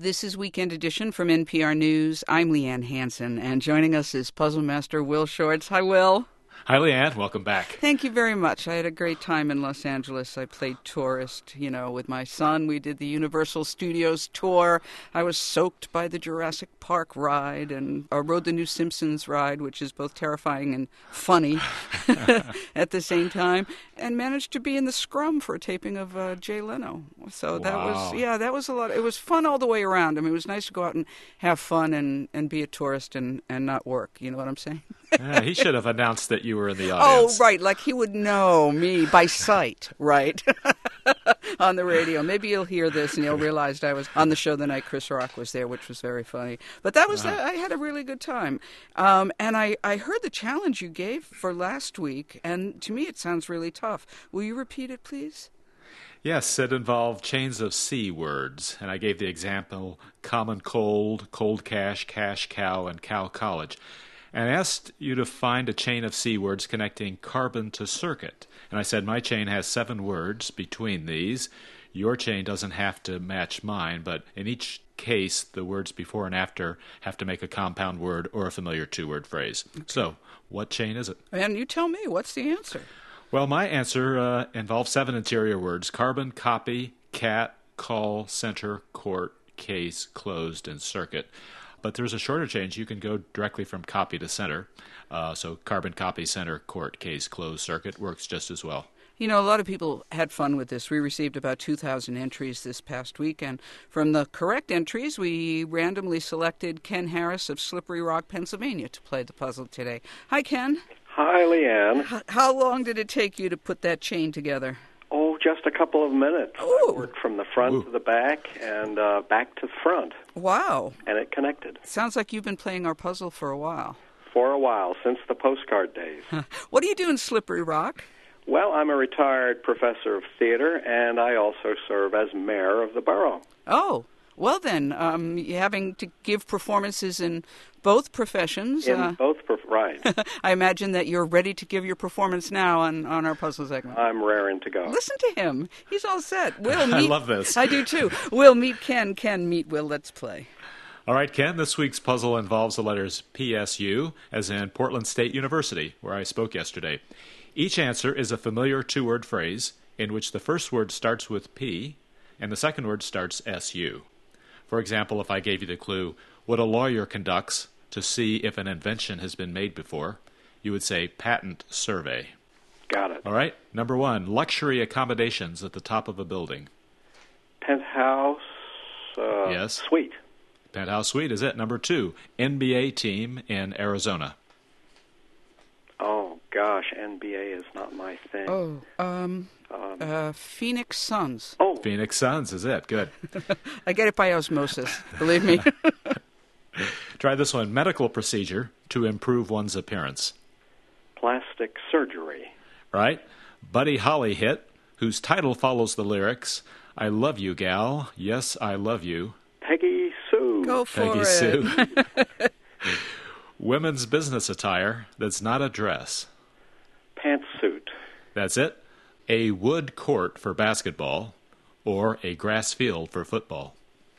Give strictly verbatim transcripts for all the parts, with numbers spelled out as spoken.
This is Weekend Edition from N P R News. I'm Leanne Hansen, and joining us is Puzzle Master Will Shortz. Hi, Will. Hi, Leanne. Welcome back. Thank you very much. I had a great time in Los Angeles. I played tourist, you know, with my son. We did the Universal Studios tour. I was soaked by the Jurassic Park ride and I rode the new Simpsons ride, which is both terrifying and funny at the same time, and managed to be in the scrum for a taping of uh, Jay Leno. So that Wow. was, yeah, that was a lot. It was fun all the way around. I mean, it was nice to go out and have fun and, and be a tourist and, and not work. You know what I'm saying? Yeah, he should have announced that you were in the Oh, audience. right, like he would know me by sight, right, on the radio. Maybe he'll hear this and he'll realize I was on the show the night Chris Rock was there, which was very funny. But that was, Wow. I had a really good time. Um, and I, I heard the challenge you gave for last week, and to me it sounds really tough. Will you repeat it, please? Yes, it involved chains of C words, and I gave the example common cold, cold cash, cash cow, and cow college. And I asked you to find a chain of C words connecting carbon to circuit. And I said my chain has seven words between these. Your chain doesn't have to match mine, but in each case, the words before and after have to make a compound word or a familiar two-word phrase. Okay. So, what chain is it? And you tell me, what's the answer? Well, my answer uh, involves seven interior words: carbon, copy, cat, call, center, court, case, closed, and circuit. But there's a shorter change. You can go directly from copy to center. Uh, so carbon, copy, center, court, case, closed, circuit works just as well. You know, a lot of people had fun with this. We received about two thousand entries this past week, and from the correct entries, we randomly selected Ken Harris of Slippery Rock, Pennsylvania, to play the puzzle today. Hi, Ken. Hi, Leanne. H- how long did it take you to put that chain together? Oh, just a couple of minutes. Ooh. I worked from the front Ooh. to the back and uh, back to front, Wow. and it connected. Sounds like you've been playing our puzzle for a while. For a while, since the postcard days. What do you do in Slippery Rock? Well, I'm a retired professor of theater, and I also serve as mayor of the borough. Oh, well then, um, you having to give performances in both professions. In uh, both, prof- right. I imagine that you're ready to give your performance now on, on our puzzle segment. I'm raring to go. Listen to him. He's all set. Will, meet, I love this. I do too. Will, meet Ken. Ken, meet Will. Let's play. All right, Ken, this week's puzzle involves the letters P S U, as in Portland State University, where I spoke yesterday. Each answer is a familiar two-word phrase in which the first word starts with P and the second word starts S U. For example, if I gave you the clue, what a lawyer conducts to see if an invention has been made before, you would say patent survey. Got it. All right, number one, luxury accommodations at the top of a building. Penthouse uh, Yes. suite. Penthouse suite is it. Number two, N B A team in Arizona. Oh, gosh, N B A is not my thing. Oh, um, Um, uh, Phoenix Suns. oh, Phoenix Suns is it. Good. I get it by osmosis. Believe me. Try this one. Medical procedure to improve one's appearance. plastic surgery. Right? Buddy Holly hit, whose title follows the lyrics, I love you, gal. Yes, I love you. Peggy Sue. Go for Peggy it. Sue. Women's business attire that's not a dress. Pantsuit. That's it. A wood court for basketball or a grass field for football.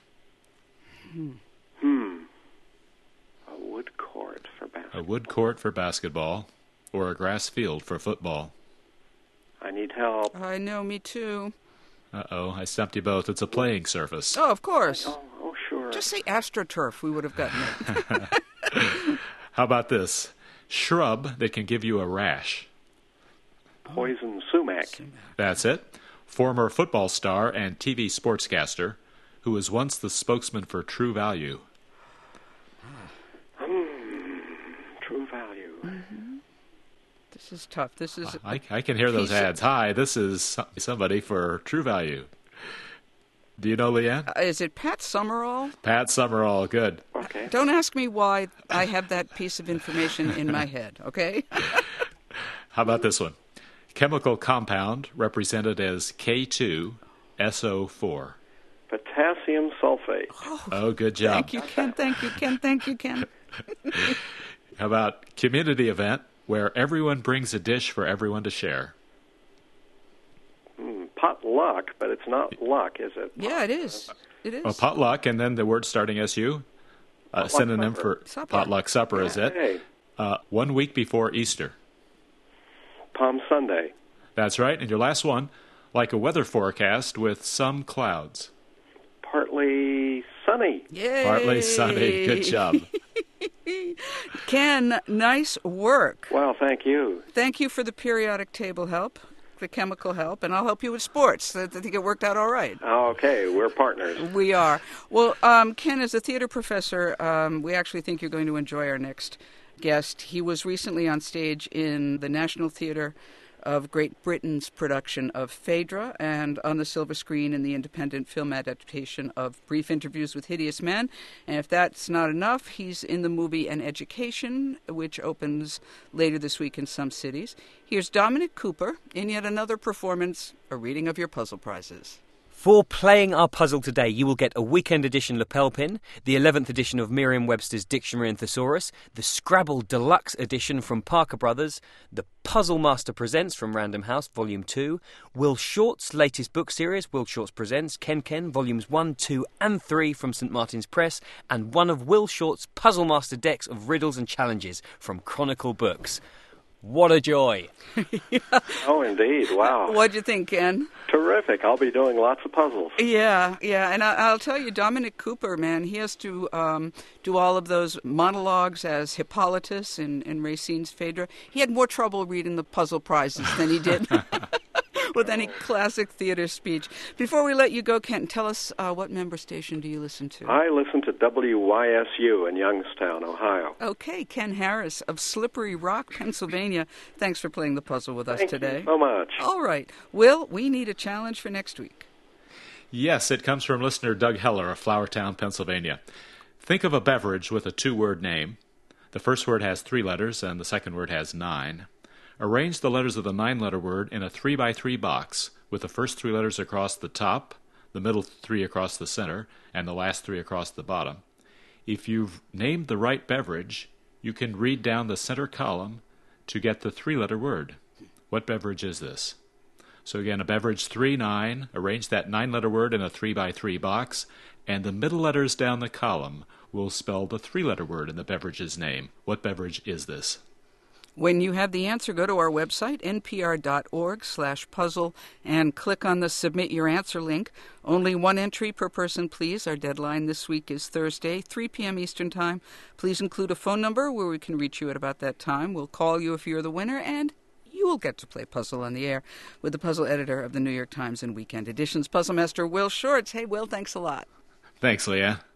Hmm. A wood court for basketball. A wood court for basketball or a grass field for football. I need help. I know, me too. Uh-oh, I stumped you both. It's a playing surface. Oh, of course. Oh, oh sure. Just say AstroTurf. We would have gotten it. How about this? Shrub that can give you a rash. Poison sumac. That's it. Former football star and T V sportscaster who was once the spokesman for True Value. Hmm. True value. Mm-hmm. This is tough. This is... I, I can hear those piece of- ads. Hi, this is so- somebody for True Value. Do you know Leanne? Uh, is it Pat Summerall? Pat Summerall, good. Okay. Don't ask me why I have that piece of information in my head, okay? How about this one? Chemical compound represented as K two S O four. Potassium sulfate. Oh, good job. Thank you, Ken. Thank you, Ken. Thank you, Ken. How about community event where everyone brings a dish for everyone to share? Hmm. Potluck, but it's not luck, is it? Yeah, it is. It is. Oh, potluck, and then the word starting S U. A synonym supper. for Supper. potluck supper, Yay. is it? Uh, one week before Easter. Palm Sunday. That's right. And your last one, like a weather forecast with some clouds. Partly sunny. Yay! Partly sunny. Good job. Ken, nice work. Well, thank you. Thank you for the periodic table help, the chemical help, and I'll help you with sports. I think it worked out all right. Okay, we're partners. We are. Well, um, Ken, as a theater professor, um, we actually think you're going to enjoy our next guest. He was recently on stage in the National Theatre of Great Britain's production of Phaedra, and on the silver screen in the independent film adaptation of Brief Interviews with Hideous Men. And if that's not enough, he's in the movie An Education, which opens later this week in some cities. Here's Dominic Cooper in yet another performance, a reading of your puzzle prizes. For playing our puzzle today, you will get a weekend edition lapel pin, the eleventh edition of Merriam-Webster's Dictionary and Thesaurus, the Scrabble Deluxe edition from Parker Brothers, the Puzzle Master Presents from Random House, Volume two, Will Short's latest book series, Will Short's Presents, Ken Ken, Volumes one, two and three from Saint Martin's Press, and one of Will Short's Puzzle Master decks of riddles and challenges from Chronicle Books. What a joy. Oh, indeed. Wow. What'd you think, Ken? Terrific. I'll be doing lots of puzzles. Yeah, yeah, and I, I'll tell you, Dominic Cooper, man, he has to um, do all of those monologues as Hippolytus in, in Racine's Phaedra. He had more trouble reading the puzzle prizes than he did with any classic theater speech. Before we let you go, Ken, tell us uh, what member station do you listen to? I listen to W Y S U in Youngstown, Ohio. Okay, Ken Harris of Slippery Rock, Pennsylvania. Thanks for playing the puzzle with us Thank today. you so much. All right. Will, we need a challenge for next week. Yes, it comes from listener Doug Heller of Flourtown, Pennsylvania. Think of a beverage with a two-word name. The first word has three letters and the second word has nine. Arrange the letters of the nine-letter word in a three by three box with the first three letters across the top, the middle three across the center, and the last three across the bottom. If you've named the right beverage, you can read down the center column to get the three-letter word. What beverage is this? So again, a beverage three nine, arrange that nine-letter word in a three by three box, and the middle letters down the column will spell the three-letter word in the beverage's name. What beverage is this? When you have the answer, go to our website, npr.org slash puzzle, and click on the Submit Your Answer link. Only one entry per person, please. Our deadline this week is Thursday, three p.m. Eastern Time. Please include a phone number where we can reach you at about that time. We'll call you if you're the winner, and you will get to play Puzzle on the Air with the puzzle editor of the New York Times and Weekend Editions, Puzzle Master Will Shortz. Hey, Will, thanks a lot. Thanks, Leah.